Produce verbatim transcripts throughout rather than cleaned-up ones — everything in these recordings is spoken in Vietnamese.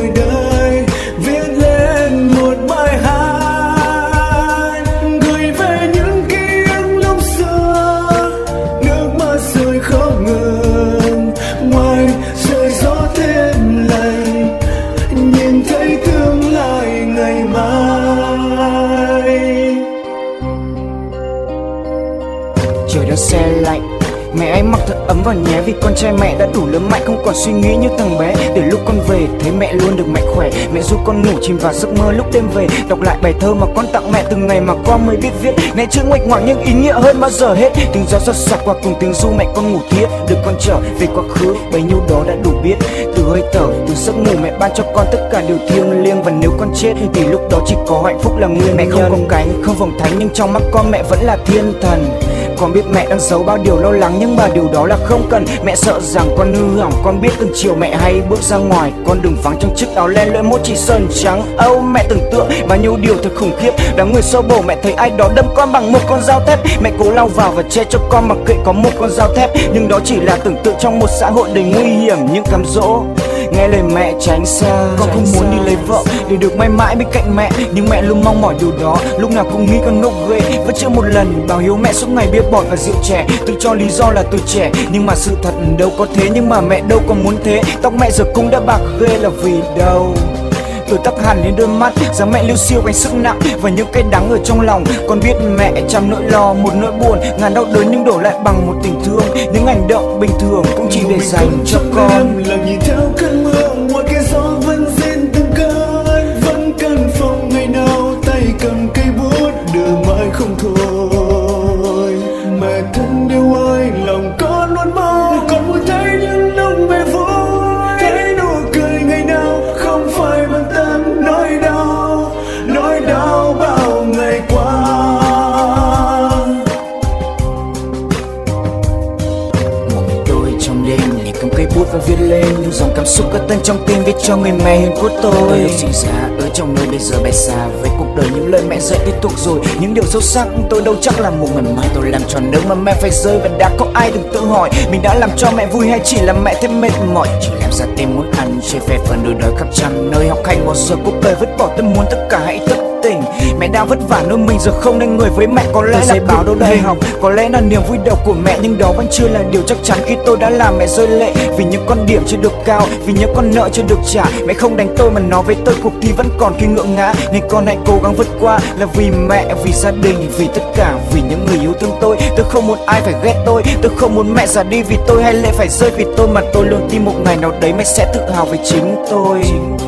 ngồi đây viết lên một bài hát gửi về những ký ức lúc xưa. Nước mắt rơi không ngừng, ngoài trời gió thêm lạnh, nhìn thấy tương lai ngày mai. Trời đang se lạnh, mẹ anh mặc thật ấm vào nhé, vì con trai mẹ đã đủ lớn mạnh, không còn suy nghĩ như thằng bé. Từ lúc con về thấy mẹ luôn được mạnh khỏe, mẹ giúp con ngủ chìm vào giấc mơ lúc đêm về, đọc lại bài thơ mà con tặng mẹ từng ngày mà con mới biết viết. Này chữ ngoạch ngoạc nhưng ý nghĩa hơn bao giờ hết, tiếng gió giật sạt qua cùng tiếng ru mẹ con ngủ thiếp, được con trở về quá khứ bấy nhiêu đó đã đủ biết. Từ hơi thở, từ giấc ngủ mẹ ban cho con tất cả điều thiêng liêng, và nếu con chết thì lúc đó chỉ có hạnh phúc là nguyên. Mẹ không có cánh, không vòng thánh, nhưng trong mắt con mẹ vẫn là thiên thần. Con biết mẹ đang giấu bao điều lo lắng, nhưng mà điều đó là không cần. Mẹ sợ rằng con hư hỏng, con biết từng chiều mẹ hay bước ra ngoài, con đừng vắng trong chiếc áo len lưỡi mốt chỉ sơn trắng. Âu mẹ tưởng tượng bao nhiêu điều thật khủng khiếp, đám người xô bổ mẹ thấy ai đó đâm con bằng một con dao thép. Mẹ cố lao vào và che cho con mặc kệ có một con dao thép, nhưng đó chỉ là tưởng tượng trong một xã hội đầy nguy hiểm những cám dỗ. Nghe lời mẹ tránh xa, con không muốn đi lấy vợ để được mãi mãi bên cạnh mẹ, nhưng mẹ luôn mong mỏi điều đó, lúc nào cũng nghĩ con ngốc ghê. Vẫn chưa một lần báo hiếu mẹ suốt ngày bia bọt và rượu chè, tự cho lý do là tuổi trẻ, nhưng mà sự thật đâu có thế. Nhưng mà mẹ đâu có muốn thế, tóc mẹ giờ cũng đã bạc ghê là vì đâu. Tôi tóc hẳn lên đôi mắt, dáng mẹ liêu siêu gánh sức nặng và những cái đắng ở trong lòng. Con biết mẹ trăm nỗi lo, một nỗi buồn, ngàn đau đớn nhưng đổ lại bằng một tình thương. Những hành động bình thường cũng chỉ để dành cho con. Làm nhìn theo cơn mưa, ngoài kia gió vẫn rên từng cơn, vẫn cần phòng ngày nào tay cầm cây bút đưa mãi không thôi. Mẹ thân yêu ơi, lòng con luôn mong con muốn thấy những lúc mẹ vui, thấy nụ cười ngày nào không phải bận tâm nỗi đau, nỗi đau bao ngày qua. Một mình tôi trong đêm nhìn cầm cây bút và viết lên những dòng cảm xúc cất tận trong tim, viết cho người mẹ hiền của tôi. Từ lúc sinh ra ở trong nơi bây giờ bay xa với cuộc đời, những lời mẹ dạy tiếp tục rồi, những điều sâu sắc tôi đâu chắc là một ngày mai tôi làm tròn nước mà mẹ phải rơi. Và đã có ai từng tự hỏi mình đã làm cho mẹ vui hay chỉ làm mẹ thêm mệt mỏi, chỉ làm ra tim muốn ăn chơi phép và nơi đói khắp trăm nơi học hành một giờ cuộc đời vứt bỏ. Tôi muốn tất cả hãy thức tỉnh, mẹ đang vất vả nơi mình giờ không nên người với mẹ. Có lẽ là báo đâu đây học, có lẽ là niềm vui đầu của mẹ, nhưng đó vẫn chưa là điều chắc chắn khi tôi đã làm mẹ rơi lệ. Vì những con điểm chưa được cao, vì những con nợ chưa được trả, mẹ không đánh tôi mà nói với tôi cuộc thi vẫn còn khi ngượng ngã. Nên con hãy cố gắng vượt qua, là vì mẹ, vì gia đình, vì tất cả, vì những người yêu thương tôi. Tôi không muốn ai phải ghét tôi, tôi không muốn mẹ già đi vì tôi, hay lệ phải rơi vì tôi, mà tôi luôn tin một ngày nào đấy mẹ sẽ tự hào về chính tôi.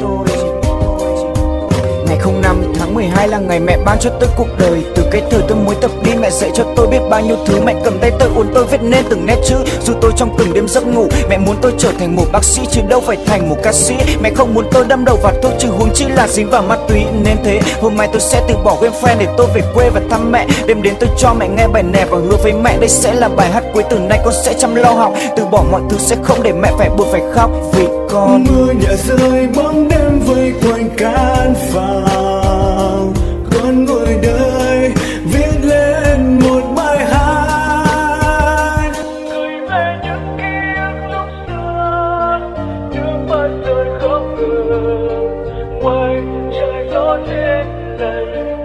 Ngày không năm tháng mười hai là ngày mẹ ban cho tôi cuộc đời. Từ cái thời tôi mới tập đi, mẹ dạy cho tôi biết bao nhiêu thứ. Mẹ cầm tay tôi uốn tôi viết nên từng nét chữ, dù tôi trong từng đêm giấc ngủ. Mẹ muốn tôi trở thành một bác sĩ chứ đâu phải thành một ca sĩ. Mẹ không muốn tôi đâm đầu vào thuốc trừ huống chi là dính vào ma túy. Nên thế hôm nay tôi sẽ từ bỏ game friend để tôi về quê và thăm mẹ. Đêm đến tôi cho mẹ nghe bài nè và hứa với mẹ đây sẽ là bài hát cuối. Từ nay con sẽ chăm lo học, từ bỏ mọi thứ sẽ không để mẹ phải buồn phải khóc vì con. Mưa nhẹ rơi bóng đêm vây quanh căn phòng, con ngồi đây viết lên một bài hát gửi về những ký ức lúc xưa. Nước mắt rơi không ngừng, ngoài trời gió thêm lạnh.